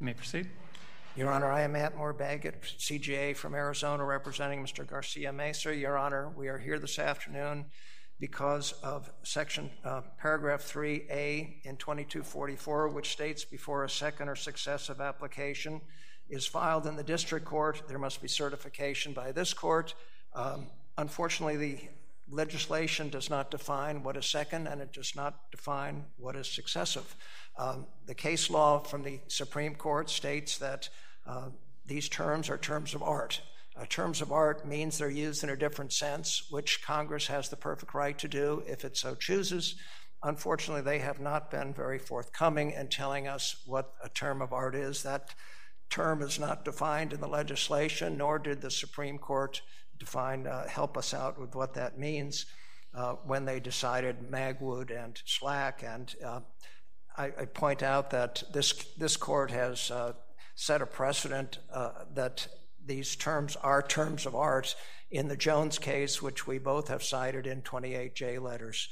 You may proceed. Your Honor, I am Matt Moore-Baggett, CJA from Arizona, representing Mr. Garcia-Meza. Your Honor, we are here this afternoon because of paragraph 3A in 2244, which states before a second or successive application is filed in the district court, there must be certification by this court. Unfortunately, the legislation does not define what is second, and it does not define what is successive. The case law from the Supreme Court states that these terms are terms of art. Terms of art means they're used in a different sense, which Congress has the perfect right to do if it so chooses. Unfortunately, they have not been very forthcoming in telling us what a term of art is. That term is not defined in the legislation, nor did the Supreme Court help us out with what that means when they decided Magwood and Slack. And I point out that this court has set a precedent that these terms are terms of art in the Jones case, which we both have cited in 28J letters.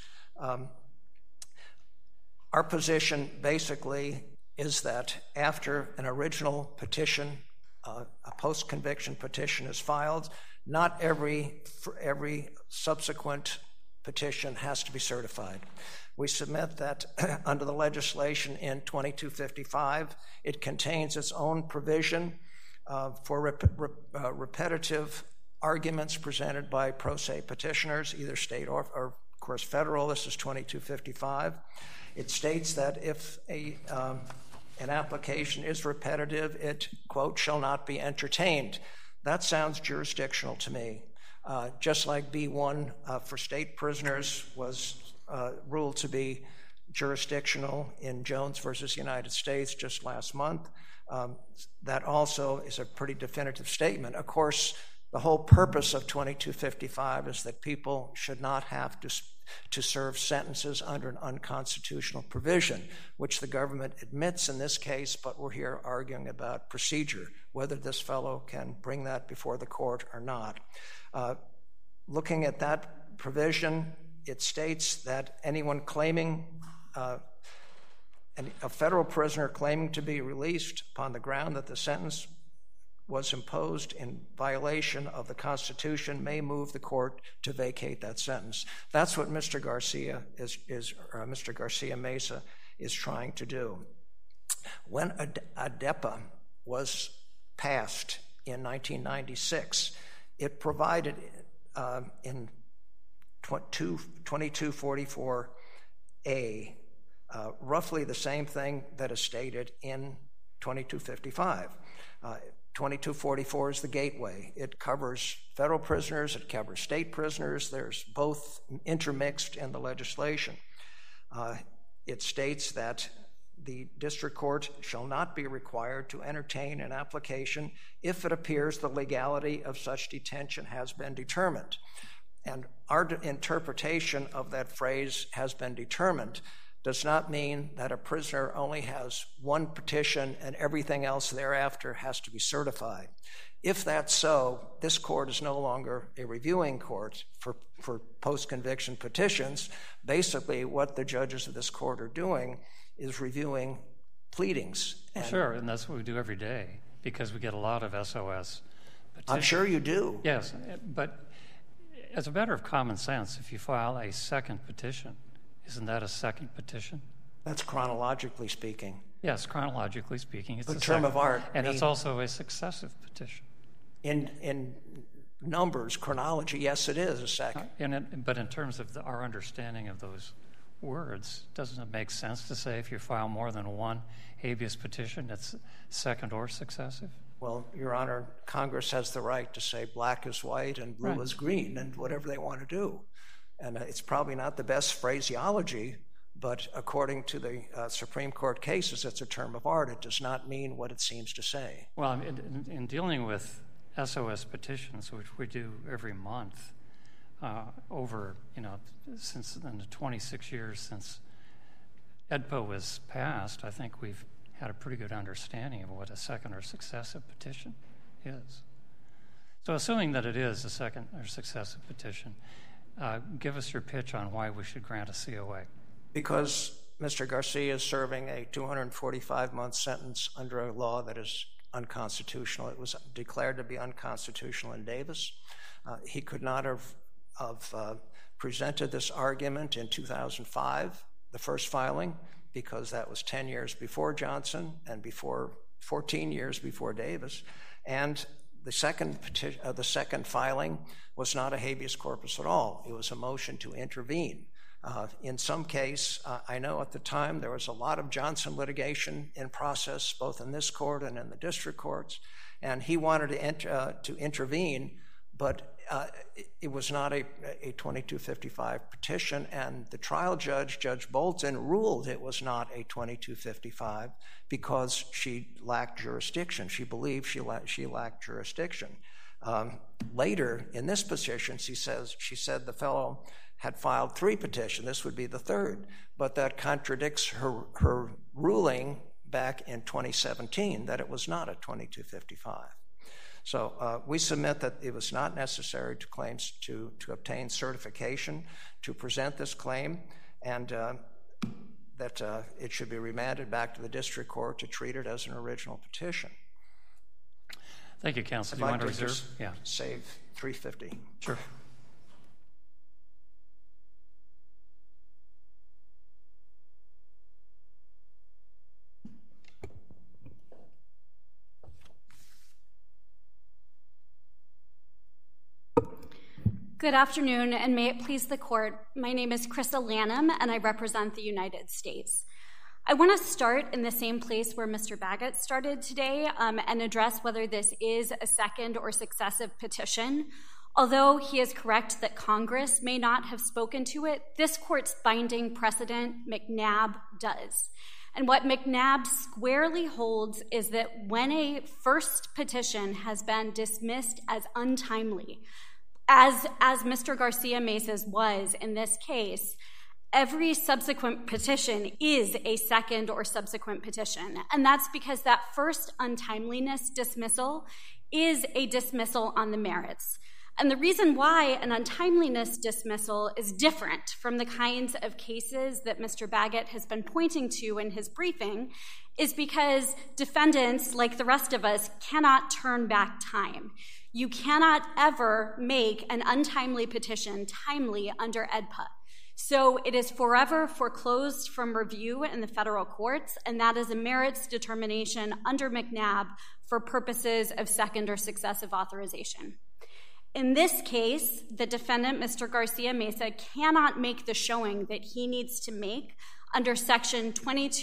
Our position basically is that after an original petition, a post-conviction petition is filed, not every subsequent petition has to be certified. We submit that under the legislation in 2255, it contains its own provision for repetitive arguments presented by pro se petitioners, either state or of course federal. This is 2255. It states that if an application is repetitive, it, quote, shall not be entertained. That sounds jurisdictional to me. Just like B1 for state prisoners was ruled to be jurisdictional in Jones versus United States just last month, that also is a pretty definitive statement. Of course, the whole purpose of 2255 is that people should not have to serve sentences under an unconstitutional provision, which the government admits in this case, but we're here arguing about procedure, whether this fellow can bring that before the court or not. Looking at that provision, it states that anyone claiming, a federal prisoner claiming to be released upon the ground that the sentence was imposed in violation of the Constitution may move the court to vacate that sentence. That's what Mr. Garcia-Meza is trying to do. When ADEPA was passed in 1996, it provided in 2244A roughly the same thing that is stated in 2255. 2244 is the gateway. It covers federal prisoners, it covers state prisoners. There's both intermixed in the legislation. It states that the district court shall not be required to entertain an application if it appears the legality of such detention has been determined. And our interpretation of that phrase has been determined does not mean that a prisoner only has one petition and everything else thereafter has to be certified. If that's so, this court is no longer a reviewing court for post-conviction petitions. Basically, what the judges of this court are doing is reviewing pleadings. Sure, and that's what we do every day because we get a lot of SOS petitions. I'm sure you do. Yes, but as a matter of common sense, if you file a second petition, isn't that a second petition? That's chronologically speaking. Yes, chronologically speaking. It's a term of art. And it's also a successive petition. In numbers, chronology, yes, it is a second. But in terms of our understanding of those words, doesn't it make sense to say if you file more than one habeas petition, it's second or successive? Well, Your Honor, Congress has the right to say black is white and blue is green and whatever they want to do. And it's probably not the best phraseology, but according to the Supreme Court cases, it's a term of art. It does not mean what it seems to say. Well, in dealing with SOS petitions, which we do every month, since in the 26 years since EDPA was passed, I think we've had a pretty good understanding of what a second or successive petition is. So assuming that it is a second or successive petition, give us your pitch on why we should grant a COA. Because Mr. Garcia is serving a 245-month sentence under a law that is unconstitutional. It was declared to be unconstitutional in Davis. He could not have presented this argument in 2005, the first filing, because that was 10 years before Johnson and 14 years before Davis. And the second filing was not a habeas corpus at all. It was a motion to intervene. In some case, I know at the time there was a lot of Johnson litigation in process, both in this court and in the district courts, and he wanted to intervene, but it was not a 2255 petition, and the trial judge, Judge Bolton, ruled it was not a 2255 because she lacked jurisdiction. She believed she lacked jurisdiction. Later, in this petition, she said the fellow had filed 3 petitions. This would be the third, but that contradicts her ruling back in 2017 that it was not a 2255. So we submit that it was not necessary to obtain certification to present this claim, and that it should be remanded back to the district court to treat it as an original petition. Thank you, counsel. Do you want to reserve? Yeah. Save $350. Sure. Good afternoon, and may it please the court. My name is Krista Lanham, and I represent the United States. I want to start in the same place where Mr. Baggett started today and address whether this is a second or successive petition. Although he is correct that Congress may not have spoken to it, this court's binding precedent, McNabb, does. And what McNabb squarely holds is that when a first petition has been dismissed as untimely, as Mr. Garcia Mesa's was in this case, every subsequent petition is a second or subsequent petition. And that's because that first untimeliness dismissal is a dismissal on the merits. And the reason why an untimeliness dismissal is different from the kinds of cases that Mr. Baggett has been pointing to in his briefing is because defendants, like the rest of us, cannot turn back time. You cannot ever make an untimely petition timely under AEDPA. So it is forever foreclosed from review in the federal courts, and that is a merits determination under McNabb for purposes of second or successive authorization. In this case, the defendant, Mr. Garcia Mesa, cannot make the showing that he needs to make under Section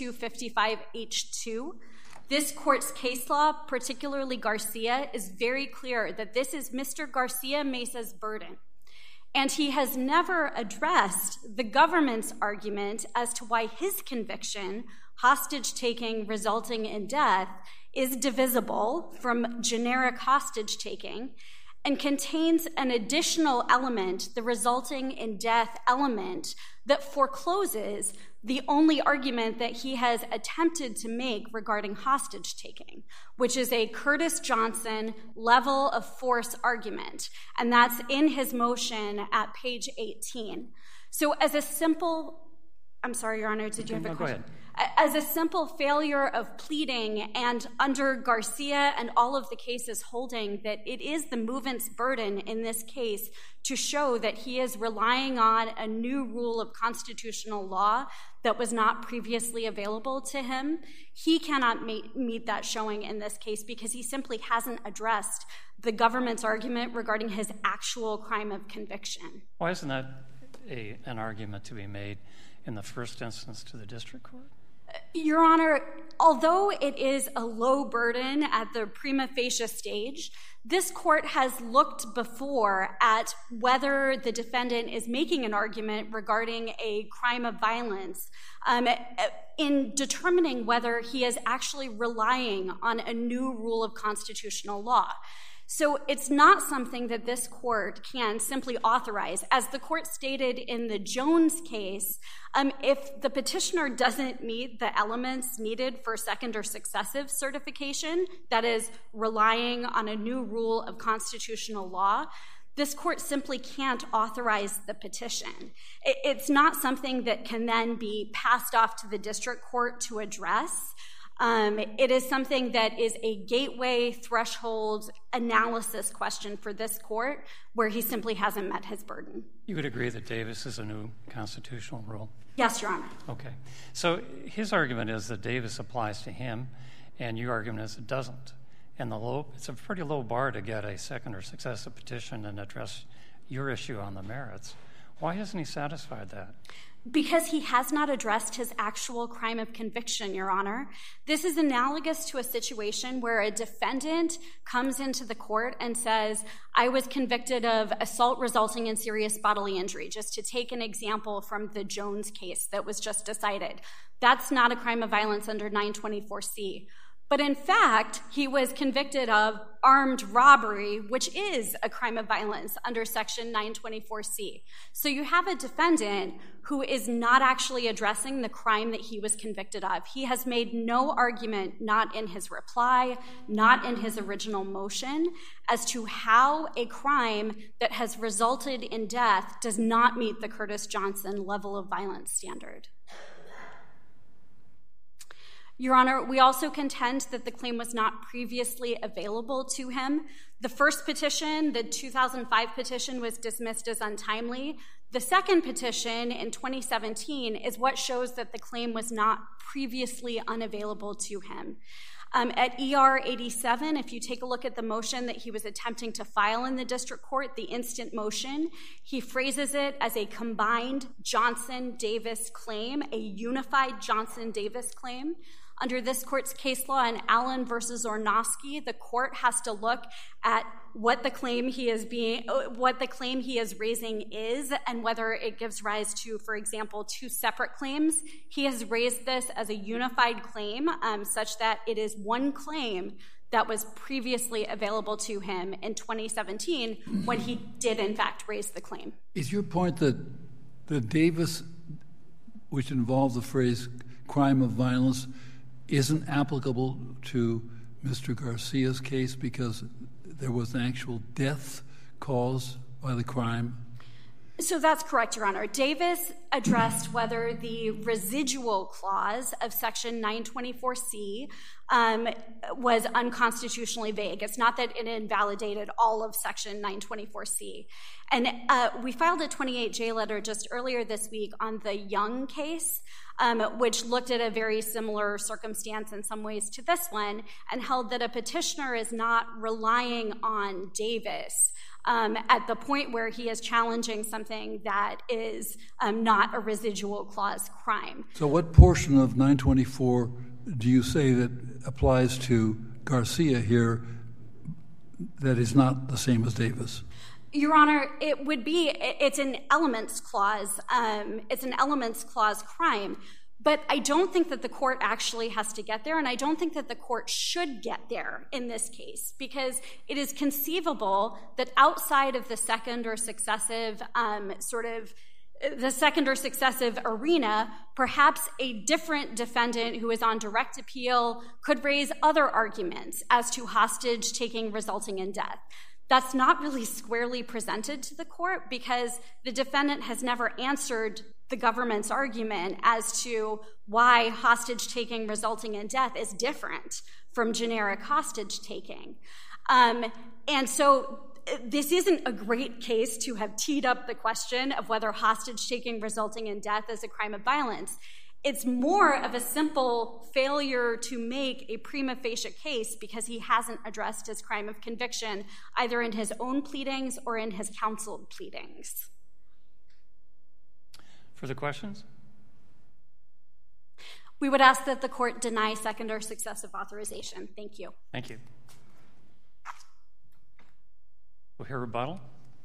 2255H2. This court's case law, particularly Garcia, is very clear that this is Mr. Garcia Mesa's burden. And he has never addressed the government's argument as to why his conviction, hostage-taking resulting in death, is divisible from generic hostage-taking and contains an additional element, the resulting in death element, that forecloses the only argument that he has attempted to make regarding hostage-taking, which is a Curtis Johnson level of force argument, and that's in his motion at page 18. So as a simple, I'm sorry, Your Honor, did you have a question? Go ahead. As a simple failure of pleading, and under Garcia and all of the cases holding that it is the movement's burden in this case to show that he is relying on a new rule of constitutional law that was not previously available to him, he cannot meet that showing in this case because he simply hasn't addressed the government's argument regarding his actual crime of conviction. Why isn't that an argument to be made in the first instance to the district court? Your Honor, although it is a low burden at the prima facie stage, this court has looked before at whether the defendant is making an argument regarding a crime of violence in determining whether he is actually relying on a new rule of constitutional law. So it's not something that this court can simply authorize. As the court stated in the Jones case, if the petitioner doesn't meet the elements needed for second or successive certification, that is, relying on a new rule of constitutional law, this court simply can't authorize the petition. It's not something that can then be passed off to the district court to address. It is something that is a gateway threshold analysis question for this court where he simply hasn't met his burden. You would agree that Davis is a new constitutional rule? Yes, Your Honor. Okay. So his argument is that Davis applies to him, and your argument is it doesn't. And it's a pretty low bar to get a second or successive petition and address your issue on the merits. Why hasn't he satisfied that? Because he has not addressed his actual crime of conviction, Your Honor. This is analogous to a situation where a defendant comes into the court and says, I was convicted of assault resulting in serious bodily injury, just to take an example from the Jones case that was just decided. That's not a crime of violence under 924C. But in fact, he was convicted of armed robbery, which is a crime of violence under Section 924C. So you have a defendant who is not actually addressing the crime that he was convicted of. He has made no argument, not in his reply, not in his original motion, as to how a crime that has resulted in death does not meet the Curtis Johnson level of violence standard. Your Honor, we also contend that the claim was not previously available to him. The first petition, the 2005 petition, was dismissed as untimely. The second petition in 2017 is what shows that the claim was not previously unavailable to him. At ER 87, if you take a look at the motion that he was attempting to file in the district court, the instant motion, he phrases it as a combined Johnson-Davis claim, a unified Johnson-Davis claim. Under this court's case law in Allen versus Ornosky, the court has to look at what the claim he is raising is and whether it gives rise to, for example, two separate claims. He has raised this as a unified claim such that it is one claim that was previously available to him in 2017 when he did, in fact, raise the claim. Is your point that the Davis, which involves the phrase crime of violence, isn't applicable to Mr. Garcia's case because there was an actual death caused by the crime? So that's correct, Your Honor. Davis addressed whether the residual clause of Section 924C was unconstitutionally vague. It's not that it invalidated all of Section 924C. And we filed a 28J letter just earlier this week on the Young case, which looked at a very similar circumstance in some ways to this one and held that a petitioner is not relying on Davis at the point where he is challenging something that is not a residual clause crime. So what portion of 924 do you say that applies to Garcia here that is not the same as Davis? Your Honor, it's an elements clause. It's an elements clause crime. But I don't think that the court actually has to get there, and I don't think that the court should get there in this case, because it is conceivable that outside of the second or successive arena, perhaps a different defendant who is on direct appeal could raise other arguments as to hostage taking resulting in death. That's not really squarely presented to the court because the defendant has never answered the government's argument as to why hostage taking resulting in death is different from generic hostage taking. And so this isn't a great case to have teed up the question of whether hostage taking resulting in death is a crime of violence. It's more of a simple failure to make a prima facie case because he hasn't addressed his crime of conviction either in his own pleadings or in his counseled pleadings. Further questions? We would ask that the court deny second or successive authorization. Thank you. Thank you. We'll hear rebuttal.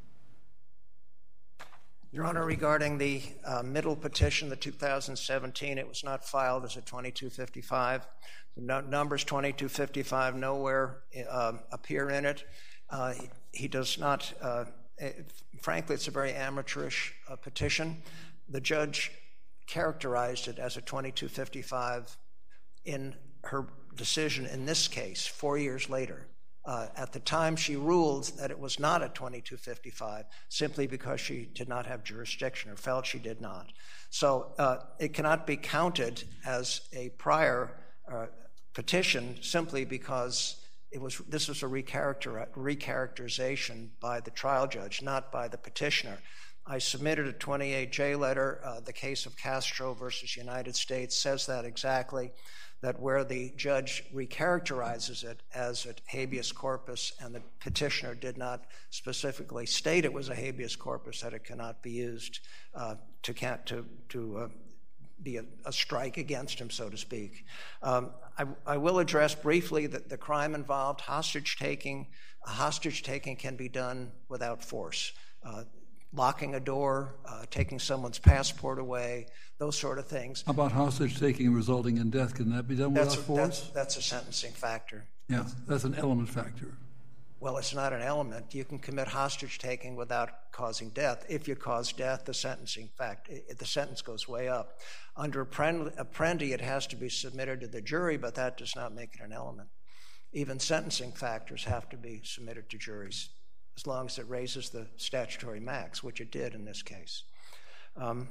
Your Honor, regarding the middle petition, the 2017, it was not filed as a 2255. The numbers 2255 nowhere appear in it. He does not, frankly, it's a very amateurish petition. The judge characterized it as a 2255 in her decision in this case 4 years later. At the time, she ruled that it was not a 2255 simply because she did not have jurisdiction or felt she did not. So it cannot be counted as a prior petition simply because this was a recharacterization by the trial judge, not by the petitioner. I submitted a 28J letter. The case of Castro versus United States says that exactly, that where the judge recharacterizes it as a habeas corpus and the petitioner did not specifically state it was a habeas corpus, that it cannot be used to be a strike against him, so to speak. I will address briefly that the crime involved hostage taking. A hostage taking can be done without force. Locking a door, taking someone's passport away, those sort of things. How about hostage taking resulting in death? Can that be done without force? That's a sentencing factor. Yeah, that's an element factor. Well, it's not an element. You can commit hostage taking without causing death. If you cause death, the sentence goes way up. Under Apprendi, it has to be submitted to the jury, but that does not make it an element. Even sentencing factors have to be submitted to juries, as long as it raises the statutory max, which it did in this case. I'm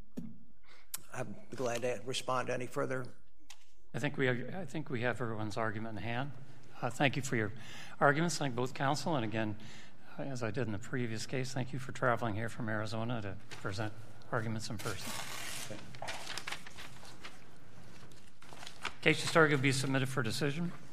glad to respond to any further. I think we have everyone's argument in hand. Thank you for your arguments. Thank both counsel. And again, as I did in the previous case, thank you for traveling here from Arizona to present arguments in person. Okay. Case just argued will be submitted for decision.